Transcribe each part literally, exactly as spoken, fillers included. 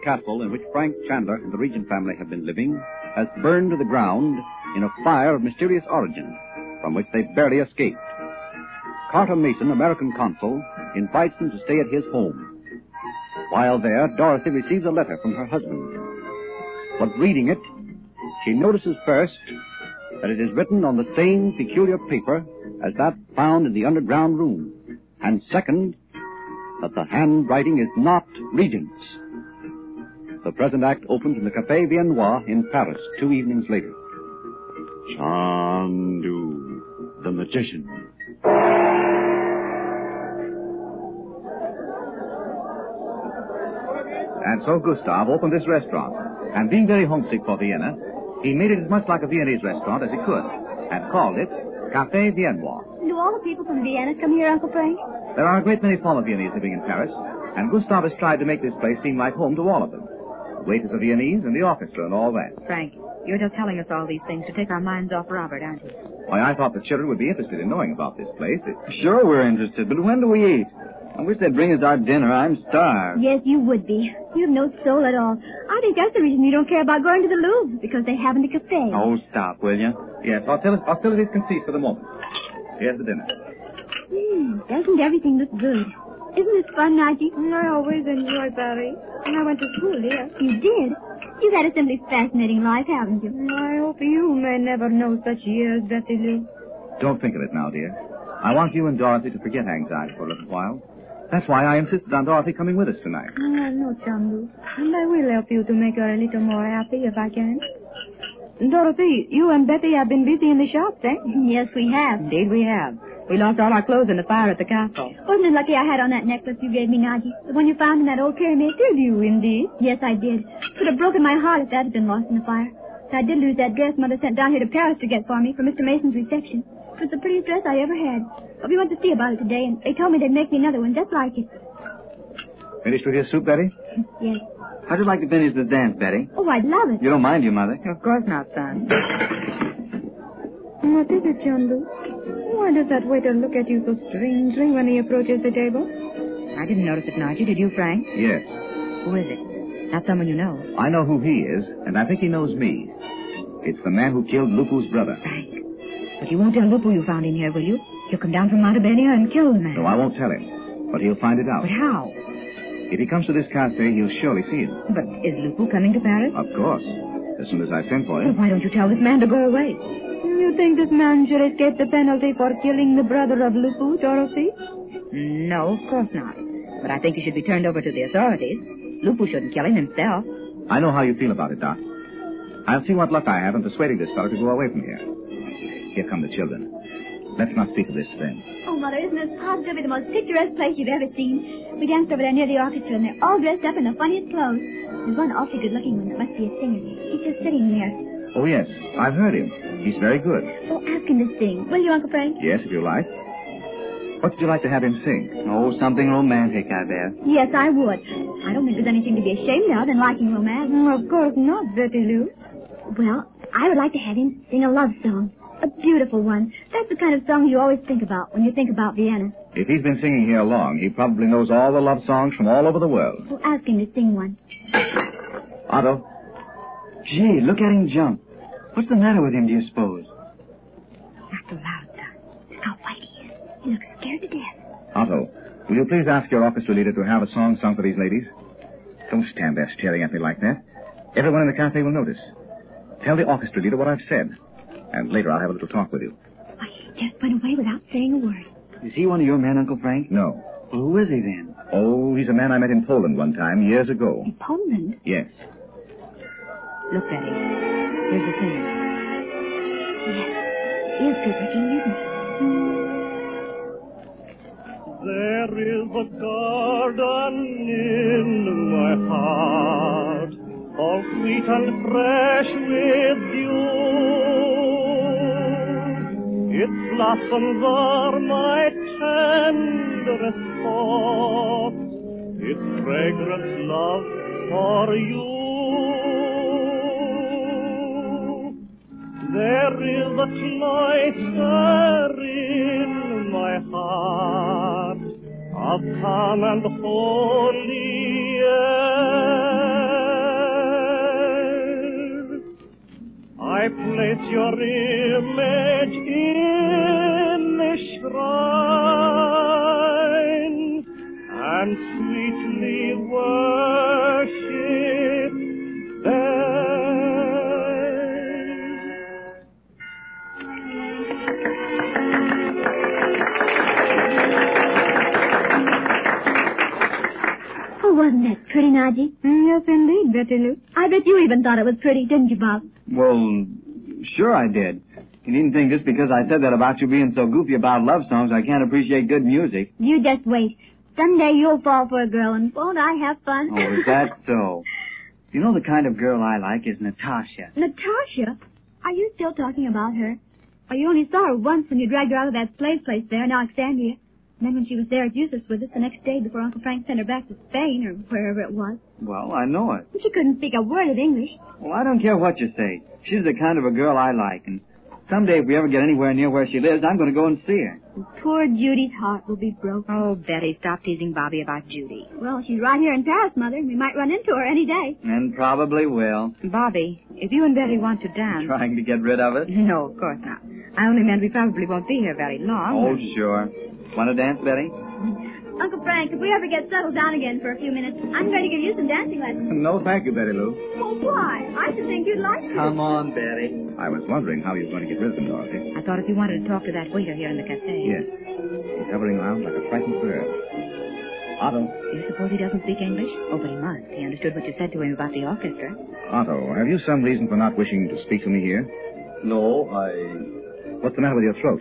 castle in which Frank Chandler and the Regent family have been living has burned to the ground in a fire of mysterious origin from which they barely escaped. Carter Mason, American consul, invites them to stay at his home. While there, Dorothy receives a letter from her husband. But reading it, she notices first that it is written on the same peculiar paper as that found in the underground room. And second, that the handwriting is not Regent's. The present act opens in the Café Viennois in Paris two evenings later. Chandu, the magician. And so Gustav opened this restaurant. And being very homesick for Vienna, he made it as much like a Viennese restaurant as he could, and called it Café Viennois. Do all the people from Vienna come here, Uncle Frank? There are a great many former Viennese living in Paris, and Gustav has tried to make this place seem like home to all of them. The waiters are Viennese, and the orchestra, and all that. Frank, you're just telling us all these things to take our minds off Robert, aren't you? Why, I thought the children would be interested in knowing about this place. It... Sure we're interested, but when do we eat? I wish they'd bring us our dinner. I'm starved. Yes, you would be. You have no soul at all. I think that's the reason you don't care about going to the Louvre, because they haven't a cafe. Oh, stop, will you? Yes, hostil- hostilities can cease for the moment. Here's the dinner. Hmm, doesn't everything look good? Isn't this fun, Najee? I always enjoy Paris. And I went to school here. You did? You've had a simply fascinating life, haven't you? I hope you may never know such years, Betty Lou. Don't think of it now, dear. I want you and Dorothy to forget anxiety for a little while. That's why I insisted on Dorothy coming with us tonight. I know, Chandu. And I will help you to make her a little more happy if I can. Dorothy, you and Betty have been busy in the shops, eh? Yes, we have. Indeed we have. We lost all our clothes in the fire at the castle. Wasn't it lucky I had on that necklace you gave me, Najee? The one you found in that old pyramid? Did you, indeed? Yes, I did. Could have broken my heart if that had been lost in the fire. But I did lose that dress Mother sent down here to Paris to get for me for Mister Mason's reception. It was the prettiest dress I ever had. But we went to see about it today, and they told me they'd make me another one just like it. Finished with your soup, Betty? Yes. How'd you like to finish the dance, Betty? Oh, I'd love it. You don't mind, you, Mother? Of course not, son. What is it, Chandu? Why does that waiter look at you so strangely when he approaches the table? I didn't notice it, Najee. Did you, Frank? Yes. Who is it? Not someone you know. I know who he is, and I think he knows me. It's the man who killed Lupu's brother. Frank. But you won't tell Lupu you found in here, will you? He'll come down from Montebenia and kill the man. No, I won't tell him. But he'll find it out. But how? If he comes to this cafe, he'll surely see it. But is Lupu coming to Paris? Of course. As soon as I send for Well, him. why don't you tell this man to go away? You think this man should escape the penalty for killing the brother of Lupu, Dorothy? No, of course not. But I think he should be turned over to the authorities. Lupu shouldn't kill him himself. I know how you feel about it, Doc. I'll see what luck I have in persuading this fellow to go away from here. Here come the children. Let's not speak of this then. Oh, Mother, isn't this positively the most picturesque place you've ever seen? We danced over there near the orchestra, and they're all dressed up in the funniest clothes. There's one awfully good-looking one that must be a singer. He's just sitting there. Oh, yes. I've heard him. He's very good. Oh, ask him to sing. Will you, Uncle Frank? Yes, if you like. What would you like to have him sing? Oh, something romantic, I bet. Yes, I would. I don't think there's anything to be ashamed of in liking romance. Mm, of course not, Betty Lou. Well, I would like to have him sing a love song. A beautiful one. That's the kind of song you always think about when you think about Vienna. If he's been singing here long, he probably knows all the love songs from all over the world. Well, ask him to sing one. Otto. Gee, look at him jump. What's the matter with him, do you suppose? Not so loud, son. Look how white he is. He looks scared to death. Otto, will you please ask your orchestra leader to have a song sung for these ladies? Don't stand there staring at me like that. Everyone in the cafe will notice. Tell the orchestra leader what I've said. And later I'll have a little talk with you. Why, he just went away without saying a word. Is he one of your men, Uncle Frank? No. Well, who is he then? Oh, he's a man I met in Poland one time, years ago. In Poland? Yes. Look, Betty. Here's the singer. Yes. He is good looking, isn't he? There is a garden in my heart, all sweet and fresh with dew. Its blossoms are my tenderest thoughts, its fragrant love for you. There is a cloister in my heart of calm and holy air. I place your image in the shrine and sweetly worship there. Oh, wasn't that pretty, Najee? Mm, yes, indeed, Betty Lou. I bet you even thought it was pretty, didn't you, Bob? Well, sure I did. You needn't think just because I said that about you being so goofy about love songs, I can't appreciate good music. You just wait. Someday you'll fall for a girl, and won't I have fun? Oh, is that so? You know the kind of girl I like is Natasha. Natasha? Are you still talking about her? Well, you only saw her once when you dragged her out of that slave place there in Alexandria. And then when she was there at Eustace with us the next day before Uncle Frank sent her back to Spain or wherever it was. Well, I know it. She couldn't speak a word of English. Well, I don't care what you say. She's the kind of a girl I like, and someday if we ever get anywhere near where she lives, I'm going to go and see her. Poor Judy's heart will be broken. Oh, Betty, stop teasing Bobby about Judy. Well, she's right here in Paris, Mother, and we might run into her any day. And probably will. Bobby, if you and Betty want to dance... Trying to get rid of it? No, of course not. I only meant we probably won't be here very long. Oh, sure. Want to dance, Betty? Uncle Frank, if we ever get settled down again for a few minutes, I'm going to give you some dancing lessons. No, thank you, Betty Lou. Oh, why? I should think you'd like to. Come on, Betty. I was wondering how you were going to get rid of them, Dorothy. I thought if you wanted to talk to that waiter here in the cafe. Yes. He's hovering around like a frightened bird. Otto. Do you suppose he doesn't speak English? Oh, but he must. He understood what you said to him about the orchestra. Otto, have you some reason for not wishing to speak to me here? No, I... What's the matter with your throat?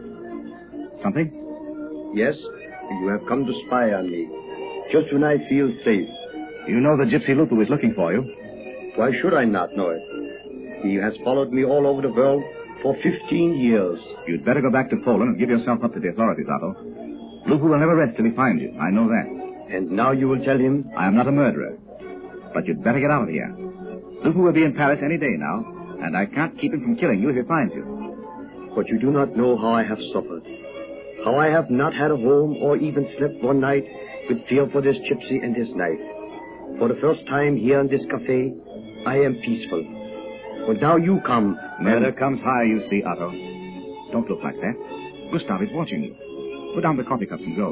Something? Yes, you have come to spy on me, just when I feel safe. You know the Gypsy Lupu is looking for you. Why should I not know it? He has followed me all over the world for fifteen years. You'd better go back to Poland and give yourself up to the authorities, Otto. Lupu will never rest till he finds you. I know that. And now you will tell him? I am not a murderer. But you'd better get out of here. Lupu will be in Paris any day now, and I can't keep him from killing you if he finds you. But you do not know how I have suffered. How I have not had a home or even slept one night with fear for this gypsy and his knife. For the first time here in this cafe, I am peaceful. But now you come. Murder comes high, you see, Otto. Don't look like that. Gustav is watching you. Put down the coffee cups and go.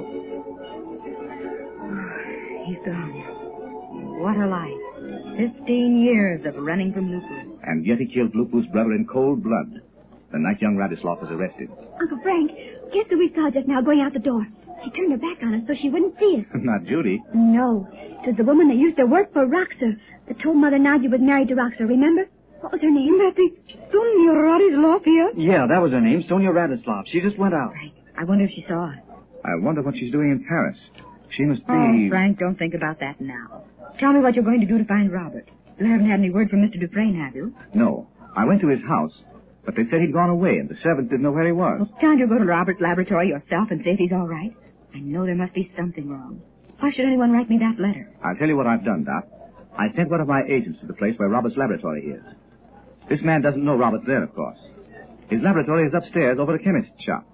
He's gone. What a life. Fifteen years of running from Lupu. And yet he killed Lupu's brother in cold blood. The night young Radislav was arrested. Uncle Frank, guess who we saw just now going out the door? She turned her back on us so she wouldn't see us. Not Judy. No. It was the woman that used to work for Roxer, that told Mother Nadia was married to Roxer, remember? What was her name? Betty. Sonia Radislav here? Yeah, that was her name, Sonia Radislav. She just went out. Frank, I wonder if she saw us. I wonder what she's doing in Paris. She must be... Oh, Frank, don't think about that now. Tell me what you're going to do to find Robert. You haven't had any word from Mister Dufresne, have you? No. I went to his house, but they said he'd gone away, and the servants didn't know where he was. Well, can't you go to Robert's laboratory yourself and see if he's all right? I know there must be something wrong. Why should anyone write me that letter? I'll tell you what I've done, Doc. I sent one of my agents to the place where Robert's laboratory is. This man doesn't know Robert's there, of course. His laboratory is upstairs over the chemist's shop.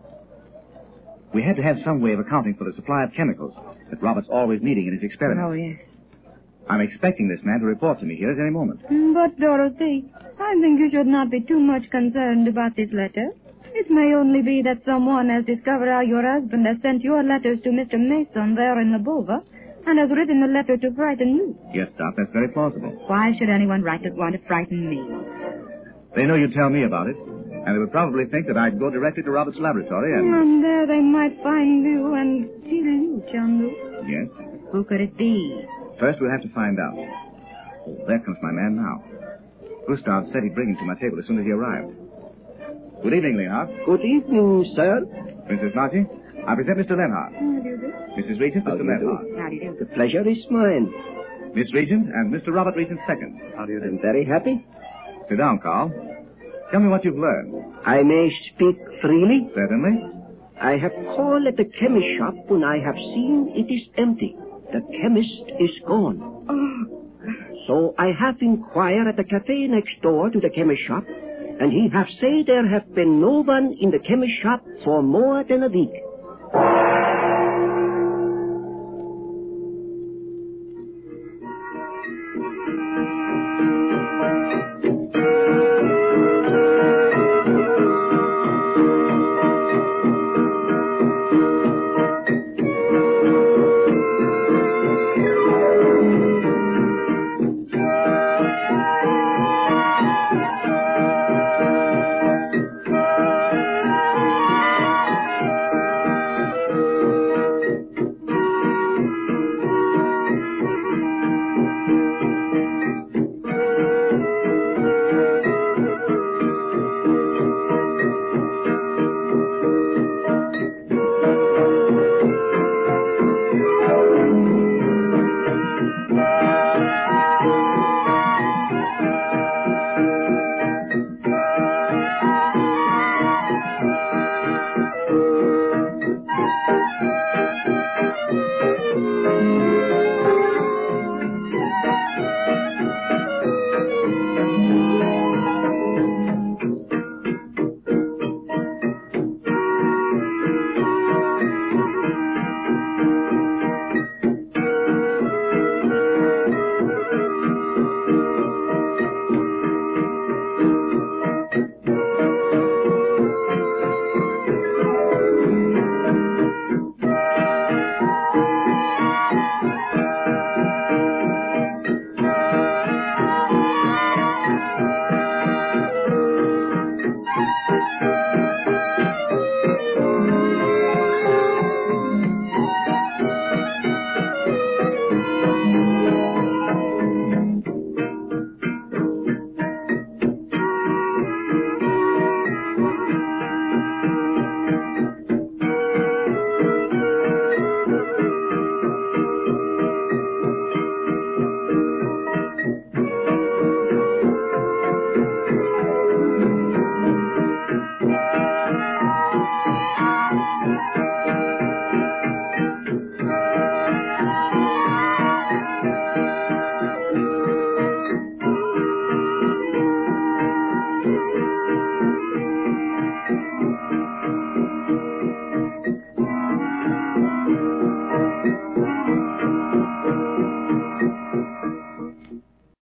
We had to have some way of accounting for the supply of chemicals that Robert's always needing in his experiments. Oh, yes. I'm expecting this man to report to me here at any moment. But, Dorothy, I think you should not be too much concerned about this letter. It may only be that someone has discovered how your husband has sent your letters to Mister Mason there in the Bova and has written the letter to frighten you. Yes, Doc, that's very plausible. Why should anyone write to want to frighten me? They know you'd tell me about it, and they would probably think that I'd go directly to Robert's laboratory and... And there they might find you and kill you, Chandu. Yes? Who could it be? First, we'll have to find out. Oh, there comes my man now. Gustav said he'd bring him to my table as soon as he arrived. Good evening, Leonhardt. Good evening, sir. Missus Marty, I present Mister Lenhardt. How do you do? Missus Regent, How Mister do you do? Lenhardt. How do you do? The pleasure is mine. Miss Regent and Mister Robert Regent second. How do you do? I'm very happy. Sit down, Carl. Tell me what you've learned. I may speak freely. Certainly. I have called at the chemist shop when I have seen it is empty. The chemist is gone. Oh. So I have inquired at the cafe next door to the chemist shop, and he have said there have been no one in the chemist shop for more than a week.